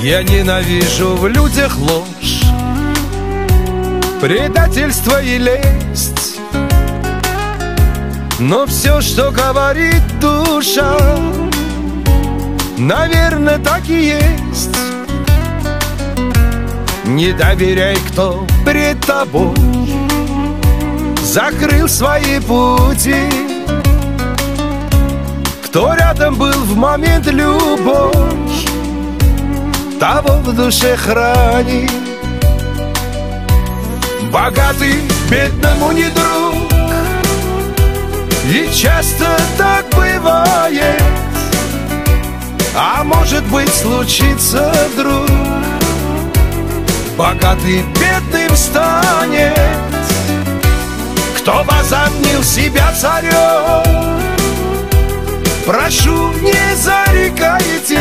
Я ненавижу в людях ложь, предательство и лесть. Но все, что говорит душа, наверное, так и есть. Не доверяй, кто пред тобой закрыл свои пути, кто рядом был в момент любовь, того в душе храни. Богатый бедному не друг, и часто так бывает. А может быть, случится вдруг, богатый бедным станет, кто возомнил себя царем. Прошу, не зарекайтесь,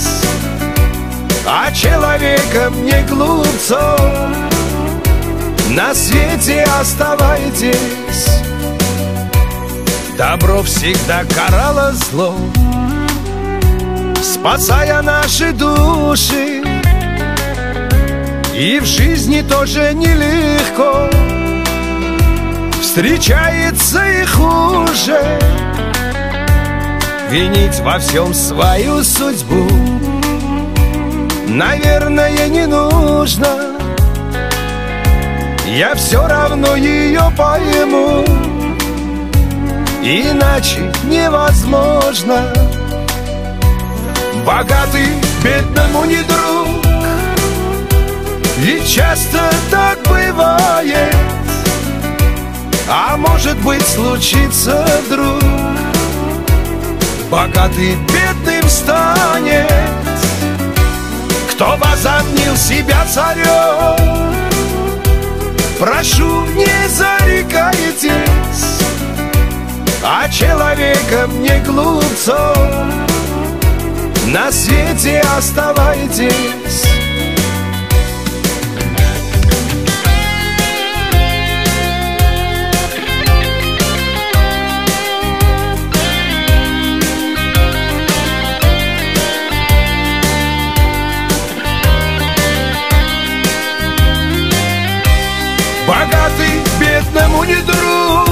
а человеком не глупцом. На свете оставайтесь. Добро всегда карало зло, спасая наши души. И в жизни тоже нелегко, встречается и хуже. Винить во всем свою судьбу, наверное, не нужно. Я все равно ее пойму, иначе невозможно. Богатый бедному не друг, и часто так бывает. А может быть, случится вдруг, богатый бедным станет, кто возомнил себя царем. Прошу, не зарекайтесь, а человеком не глупцом. На свете оставайтесь. Богатый бедному не друг,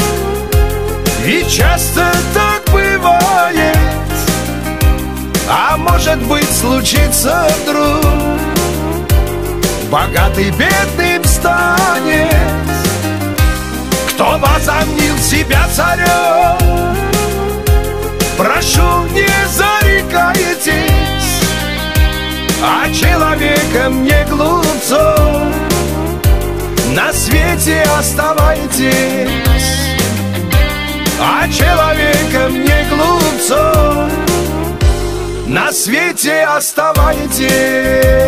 и часто так бывает. А может быть, случится вдруг, богатый бедным станет, кто возомнил себя царем. Прошу, не зарекайтесь, а человеком не глупцом. На свете оставайтесь, а человеком не глупцом. На свете оставайтесь.